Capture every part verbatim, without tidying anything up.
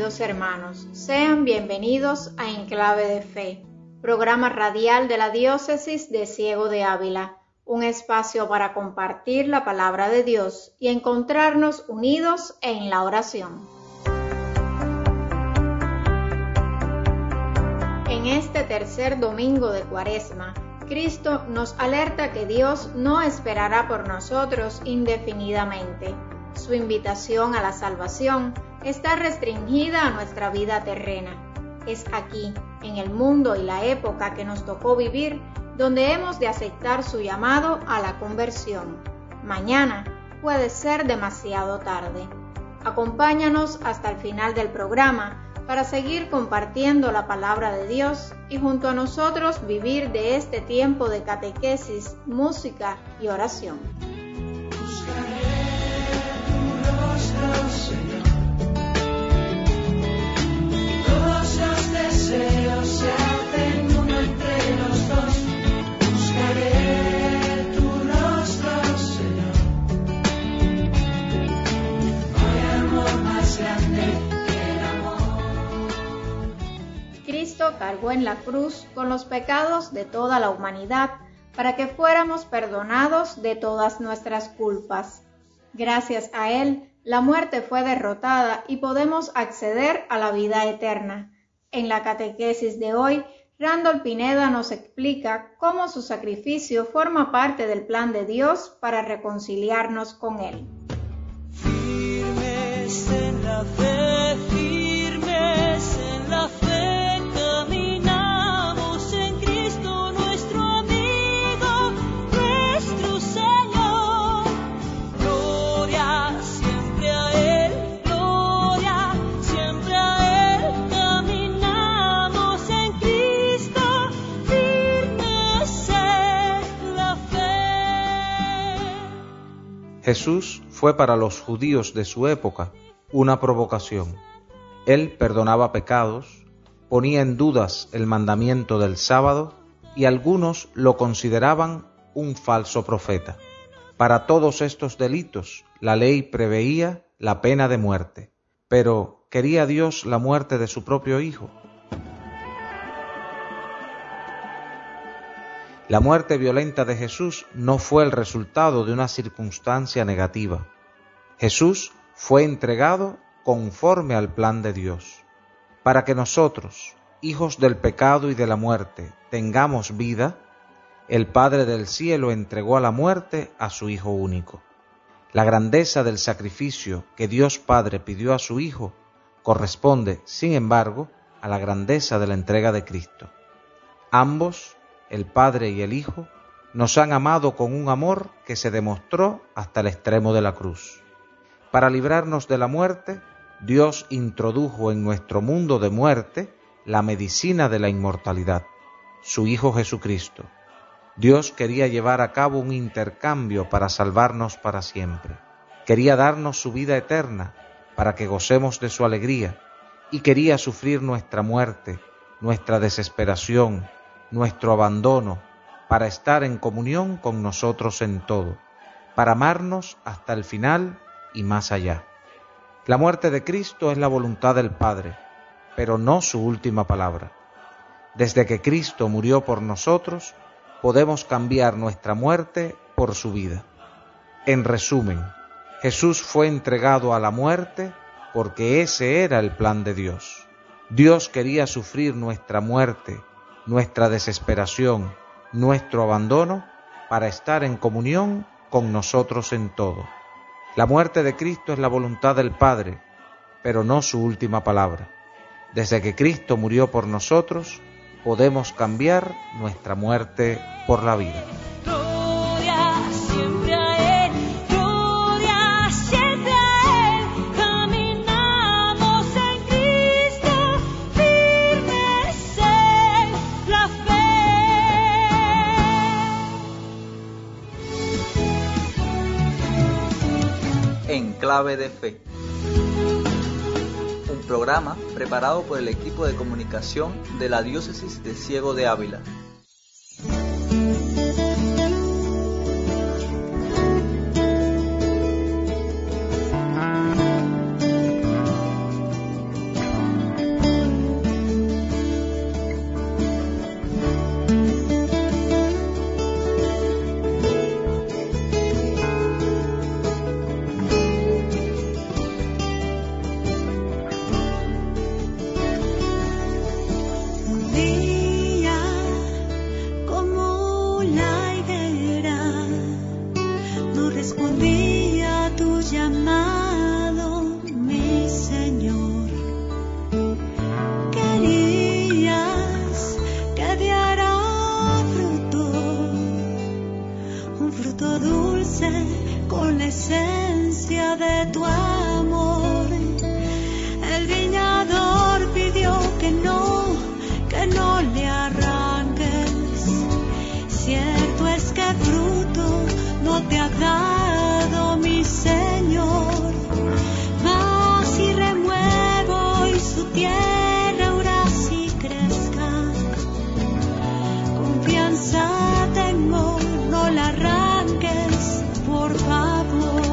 queridos hermanos, sean bienvenidos a Enclave de Fe, programa radial de la Diócesis de Ciego de Ávila, un espacio para compartir la palabra de Dios y encontrarnos unidos en la oración. En este tercer domingo de Cuaresma, Cristo nos alerta que Dios no esperará por nosotros indefinidamente. Su invitación a la salvación está restringida a nuestra vida terrena. Es aquí, en el mundo y la época que nos tocó vivir, donde hemos de aceptar su llamado a la conversión. Mañana puede ser demasiado tarde. Acompáñanos hasta el final del programa para seguir compartiendo la palabra de Dios y junto a nosotros vivir de este tiempo de catequesis, música y oración. Deseos se hacen uno entre los dos. Buscaré tu rostro, Señor. No hay amor más grande que el amor. Cristo cargó en la cruz con los pecados de toda la humanidad para que fuéramos perdonados de todas nuestras culpas. Gracias a Él, la muerte fue derrotada y podemos acceder a la vida eterna. En la catequesis de hoy, Randall Pineda nos explica cómo su sacrificio forma parte del plan de Dios para reconciliarnos con Él. Firmes en la fe, firmes en la fe, caminamos en Cristo nuestro amigo, nuestro Señor. Gloria siempre a Él, gloria siempre a Él. Jesús fue para los judíos de su época una provocación. Él perdonaba pecados, ponía en dudas el mandamiento del sábado y algunos lo consideraban un falso profeta. Para todos estos delitos, la ley preveía la pena de muerte, pero ¿quería Dios la muerte de su propio Hijo? La muerte violenta de Jesús no fue el resultado de una circunstancia negativa. Jesús fue entregado conforme al plan de Dios. Para que nosotros, hijos del pecado y de la muerte, tengamos vida, el Padre del cielo entregó a la muerte a su Hijo único. La grandeza del sacrificio que Dios Padre pidió a su Hijo corresponde, sin embargo, a la grandeza de la entrega de Cristo. Ambos, el Padre y el Hijo, nos han amado con un amor que se demostró hasta el extremo de la cruz. Para librarnos de la muerte, Dios introdujo en nuestro mundo de muerte la medicina de la inmortalidad, su Hijo Jesucristo. Dios quería llevar a cabo un intercambio para salvarnos para siempre. Quería darnos su vida eterna para que gocemos de su alegría y quería sufrir nuestra muerte, nuestra desesperación, nuestro abandono, para estar en comunión con nosotros en todo, para amarnos hasta el final y más allá. La muerte de Cristo es la voluntad del Padre, pero no su última palabra. Desde que Cristo murió por nosotros, podemos cambiar nuestra muerte por su vida. En resumen, Jesús fue entregado a la muerte porque ese era el plan de Dios. Dios quería sufrir nuestra muerte, nuestra desesperación, nuestro abandono, para estar en comunión con nosotros en todo. La muerte de Cristo es la voluntad del Padre, pero no su última palabra. Desde que Cristo murió por nosotros, podemos cambiar nuestra muerte por la vida. Enclave de Fe, un programa preparado por el equipo de comunicación de la Diócesis de Ciego de Ávila. no respondí a tu llamado, mi Señor. Querías que diera fruto, un fruto dulce con la esencia de tu amor. El viñador pidió que no, que no le arranques. Cierto es que fruto no te ha dado, mi Señor. Mas si remuevo y su tierra ahora sí crezca, confianza tengo, no la arranques, por favor.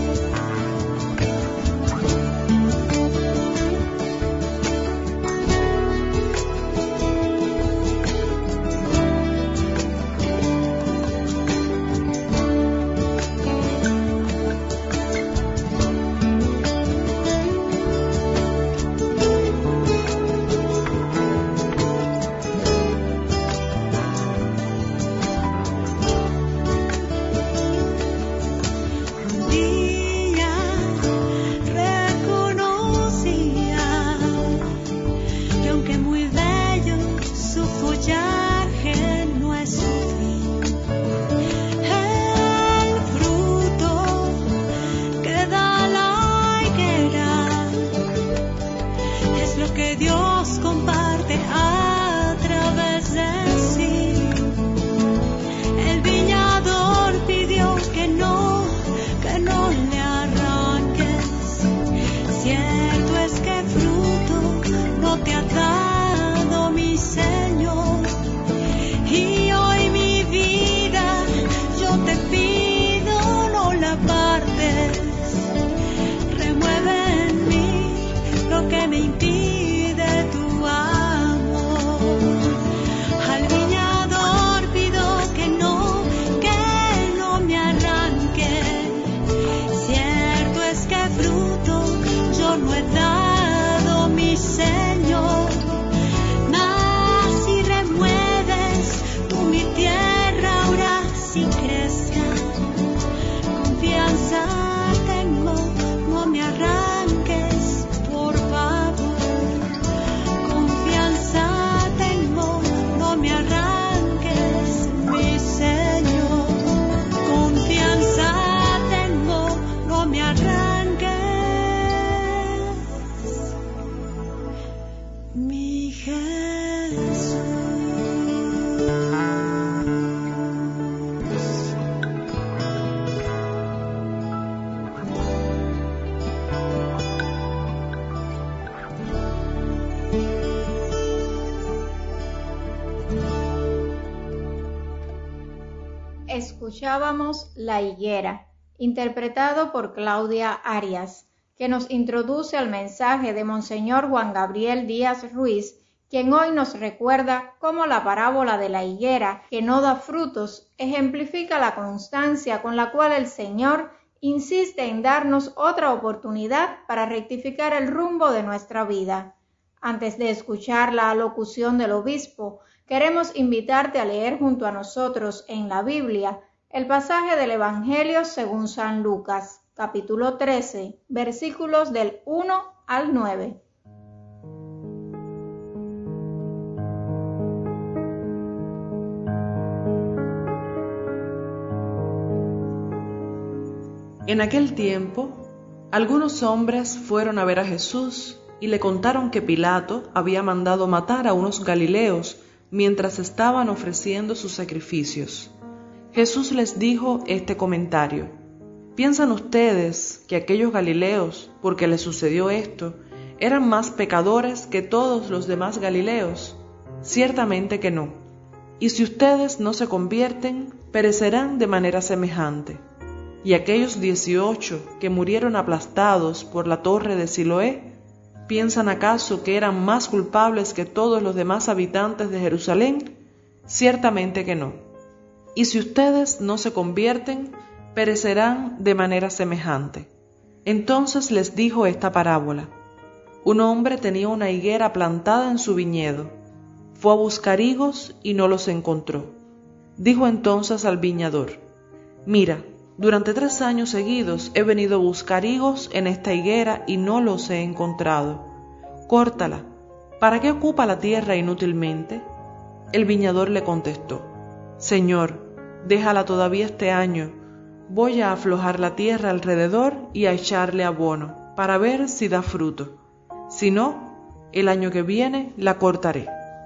Escuchábamos La Higuera, interpretado por Claudia Arias, que nos introduce al mensaje de Monseñor Juan Gabriel Díaz Ruiz, quien hoy nos recuerda cómo la parábola de la higuera que no da frutos ejemplifica la constancia con la cual el Señor insiste en darnos otra oportunidad para rectificar el rumbo de nuestra vida. Antes de escuchar la alocución del obispo, queremos invitarte a leer junto a nosotros en la Biblia el pasaje del Evangelio según San Lucas, capítulo trece, versículos del uno al nueve. En aquel tiempo, algunos hombres fueron a ver a Jesús y le contaron que Pilato había mandado matar a unos galileos mientras estaban ofreciendo sus sacrificios. Jesús les dijo este comentario: ¿piensan ustedes que aquellos galileos, porque les sucedió esto, eran más pecadores que todos los demás galileos? Ciertamente que no. Y si ustedes no se convierten, perecerán de manera semejante. Y aquellos dieciocho que murieron aplastados por la torre de Siloé, ¿piensan acaso que eran más culpables que todos los demás habitantes de Jerusalén? Ciertamente que no. Y si ustedes no se convierten, perecerán de manera semejante. Entonces les dijo esta parábola: un hombre tenía una higuera plantada en su viñedo. Fue a buscar higos y no los encontró. Dijo entonces al viñador: mira, Durante tres años seguidos he venido a buscar higos en esta higuera y no los he encontrado. Córtala. ¿Para qué ocupa la tierra inútilmente? El viñador le contestó: Señor, déjala todavía este año. Voy a aflojar la tierra alrededor y a echarle abono, para ver si da fruto. Si no, el año que viene la cortaré.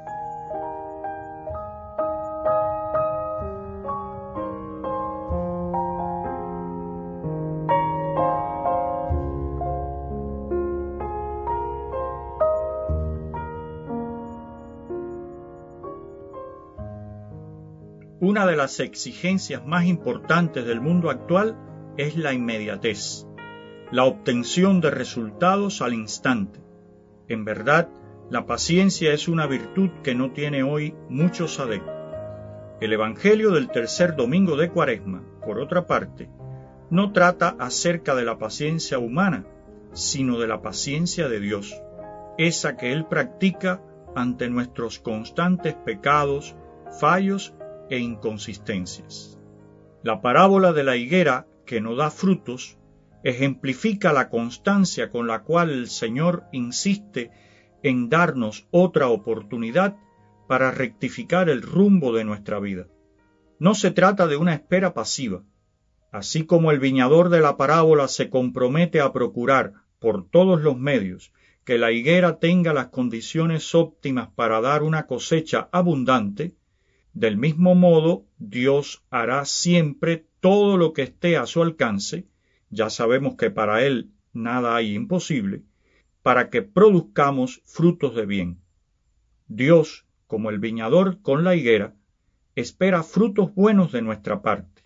Una de las exigencias más importantes del mundo actual es la inmediatez, la obtención de resultados al instante. En verdad, la paciencia es una virtud que no tiene hoy muchos adeptos. El Evangelio del tercer domingo de Cuaresma, por otra parte, no trata acerca de la paciencia humana, sino de la paciencia de Dios, esa que Él practica ante nuestros constantes pecados, fallos e inconsistencias. La parábola de la higuera que no da frutos ejemplifica la constancia con la cual el Señor insiste en darnos otra oportunidad para rectificar el rumbo de nuestra vida. No se trata de una espera pasiva. Así como el viñador de la parábola se compromete a procurar por todos los medios que la higuera tenga las condiciones óptimas para dar una cosecha abundante, del mismo modo, Dios hará siempre todo lo que esté a su alcance, ya sabemos que para Él nada hay imposible, para que produzcamos frutos de bien. Dios, como el viñador con la higuera, espera frutos buenos de nuestra parte.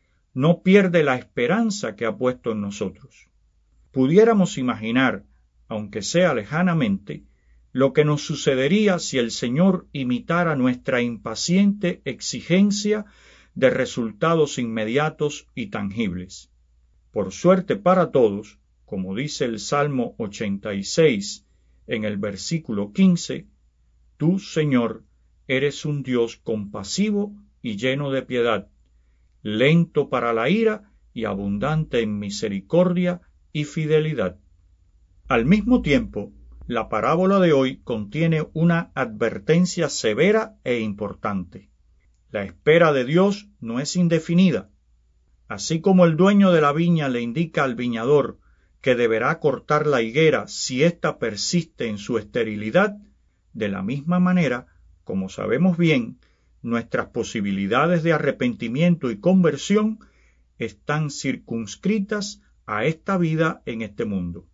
No pierde la esperanza que ha puesto en nosotros. Pudiéramos imaginar, aunque sea lejanamente, lo que nos sucedería si el Señor imitara nuestra impaciente exigencia de resultados inmediatos y tangibles. Por suerte para todos, como dice el Salmo ochenta y seis en el versículo quince, tú, Señor, eres un Dios compasivo y lleno de piedad, lento para la ira y abundante en misericordia y fidelidad. Al mismo tiempo, la parábola de hoy contiene una advertencia severa e importante. La espera de Dios no es indefinida. Así como el dueño de la viña le indica al viñador que deberá cortar la higuera si ésta persiste en su esterilidad, de la misma manera, como sabemos bien, nuestras posibilidades de arrepentimiento y conversión están circunscritas a esta vida en este mundo.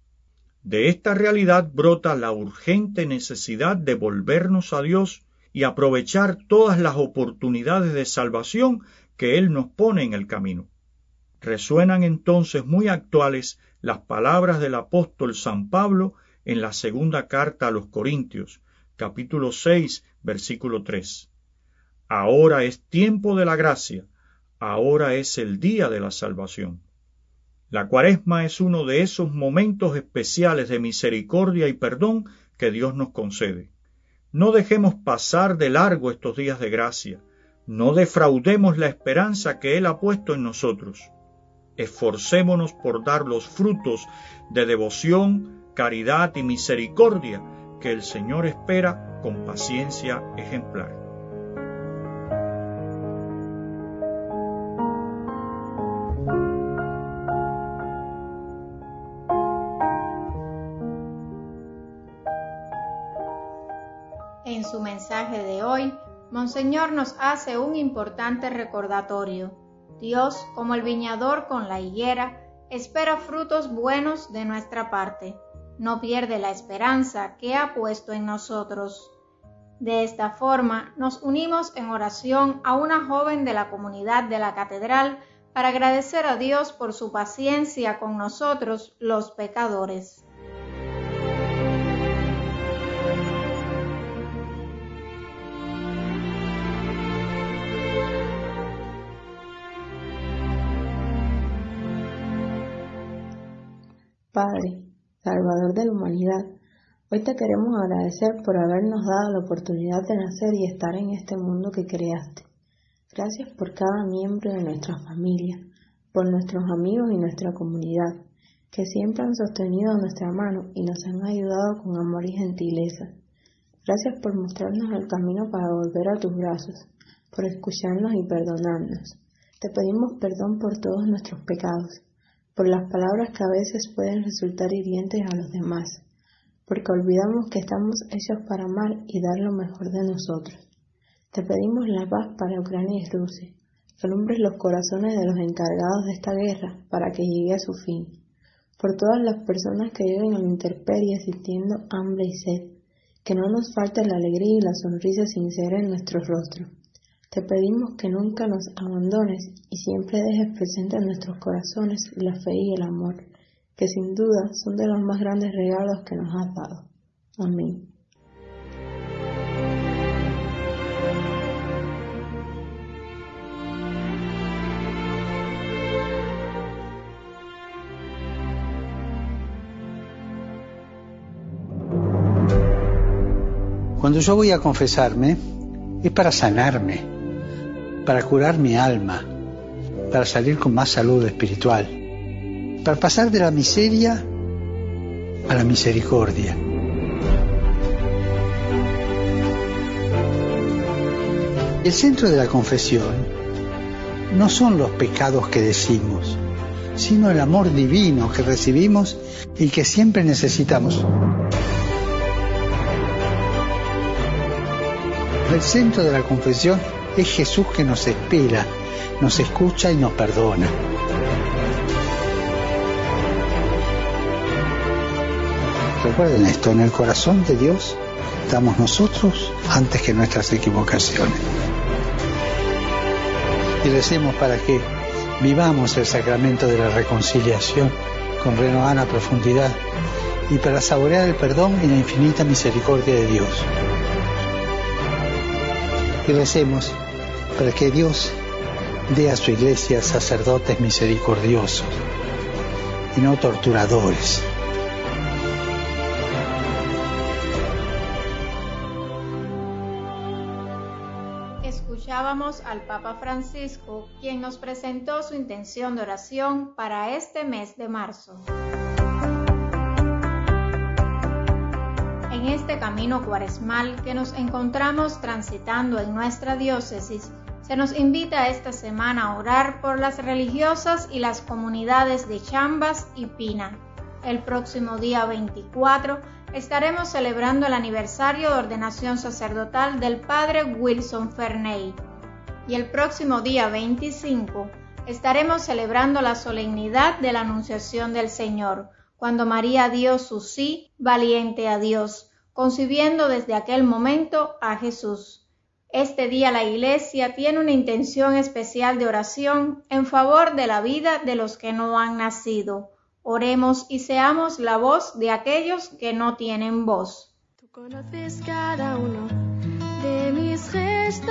De esta realidad brota la urgente necesidad de volvernos a Dios y aprovechar todas las oportunidades de salvación que Él nos pone en el camino. Resuenan entonces muy actuales las palabras del apóstol San Pablo en la segunda carta a los Corintios, capítulo seis, versículo tres. Ahora es tiempo de la gracia, ahora es el día de la salvación. La Cuaresma es uno de esos momentos especiales de misericordia y perdón que Dios nos concede. No dejemos pasar de largo estos días de gracia, no defraudemos la esperanza que Él ha puesto en nosotros. Esforcémonos por dar los frutos de devoción, caridad y misericordia que el Señor espera con paciencia ejemplar. En su mensaje de hoy, Monseñor nos hace un importante recordatorio. Dios, como el viñador con la higuera, espera frutos buenos de nuestra parte. No pierde la esperanza que ha puesto en nosotros. De esta forma, nos unimos en oración a una joven de la comunidad de la catedral para agradecer a Dios por su paciencia con nosotros, los pecadores. Padre, Salvador de la humanidad, hoy te queremos agradecer por habernos dado la oportunidad de nacer y estar en este mundo que creaste. Gracias por cada miembro de nuestra familia, por nuestros amigos y nuestra comunidad, que siempre han sostenido nuestra mano y nos han ayudado con amor y gentileza. Gracias por mostrarnos el camino para volver a tus brazos, por escucharnos y perdonarnos. Te pedimos perdón por todos nuestros pecados, por las palabras que a veces pueden resultar hirientes a los demás, porque olvidamos que estamos hechos para amar y dar lo mejor de nosotros. Te pedimos la paz para Ucrania y Rusia, que alumbres los corazones de los encargados de esta guerra para que llegue a su fin, por todas las personas que viven en la intemperie sintiendo hambre y sed, que no nos falte la alegría y la sonrisa sincera en nuestros rostros. Te pedimos que nunca nos abandones y siempre dejes presente en nuestros corazones la fe y el amor, que sin duda son de los más grandes regalos que nos has dado. Amén. Cuando yo voy a confesarme, es para sanarme, para curar mi alma, para salir con más salud espiritual, para pasar de la miseria a la misericordia. El centro de la confesión no son los pecados que decimos, sino el amor divino que recibimos y que siempre necesitamos. El centro de la confesión es Jesús, que nos espera, nos escucha y nos perdona. Recuerden esto, en el corazón de Dios estamos nosotros antes que nuestras equivocaciones. Y recemos para que vivamos el sacramento de la reconciliación con renovada profundidad y para saborear el perdón y la infinita misericordia de Dios. Y recemos para que Dios dé a su iglesia sacerdotes misericordiosos y no torturadores. Escuchábamos al Papa Francisco, quien nos presentó su intención de oración para este mes de marzo. En este camino cuaresmal que nos encontramos transitando en nuestra diócesis, se nos invita esta semana a orar por las religiosas y las comunidades de Chambas y Pina. El próximo día veinticuatro estaremos celebrando el aniversario de ordenación sacerdotal del Padre Wilson Ferney. Y el próximo día veinticinco estaremos celebrando la solemnidad de la Anunciación del Señor, cuando María dio su sí valiente a Dios, concibiendo desde aquel momento a Jesús. Este día la Iglesia tiene una intención especial de oración en favor de la vida de los que no han nacido. Oremos y seamos la voz de aquellos que no tienen voz. Tú conoces cada uno de mis gestos.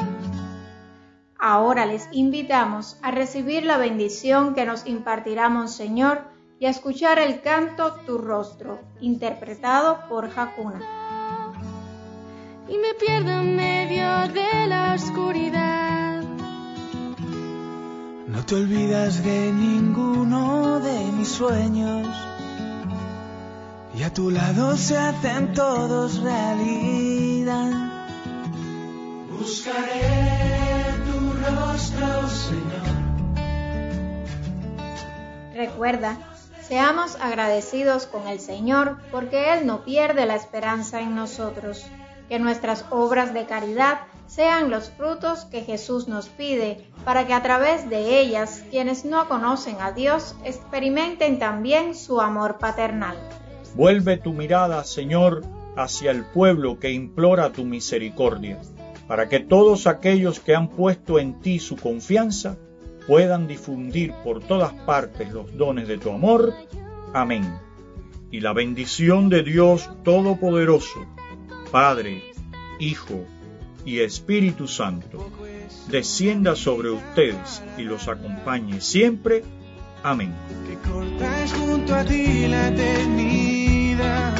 Ahora les invitamos a recibir la bendición que nos impartirá Monseñor y a escuchar el canto Tu Rostro, interpretado por Hakuna. Y me pierdo en medio de la oscuridad. No te olvidas de ninguno de mis sueños, y a tu lado se hacen todos realidad. Buscaré tu rostro, Señor. Recuerda, seamos agradecidos con el Señor porque Él no pierde la esperanza en nosotros. Que nuestras obras de caridad sean los frutos que Jesús nos pide, para que a través de ellas, quienes no conocen a Dios, experimenten también su amor paternal. Vuelve tu mirada, Señor, hacia el pueblo que implora tu misericordia, para que todos aquellos que han puesto en ti su confianza puedan difundir por todas partes los dones de tu amor. Amén. Y la bendición de Dios Todopoderoso, Padre, Hijo y Espíritu Santo, descienda sobre ustedes y los acompañe siempre. Amén. Que cortas junto a ti la eternidad.